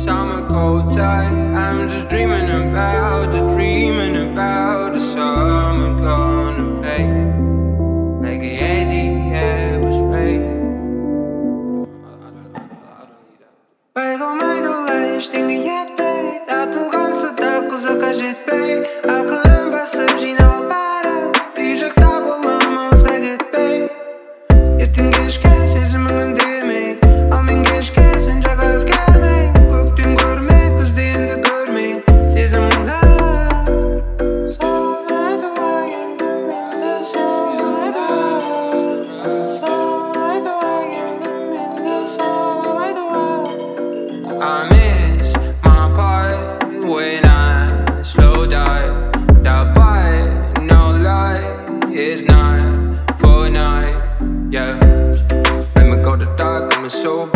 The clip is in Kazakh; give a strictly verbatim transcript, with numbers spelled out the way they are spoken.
summer cold tide. I'm just dreaming about the dreaming about the summer gonna pay. Like a Yeti, was rain. Байғалмайды ештеңе етпей, татылғансып та қызыққа жетпей, ақырын басып жиналып барып, үй жақта боламызға кетпей. Ертең кешке сезімің үндемейді, ал мен кешке сен жаққа үлгермей. Көктем көрмейді, күзде енді көрмейді сезіміңді. Солайды ғой енді менді, солайды солайды ғой енді менді, солайды ғой. I miss my part when I slow down. That bite, no lie, is not for night. Yeah, let me go to dark, I'm so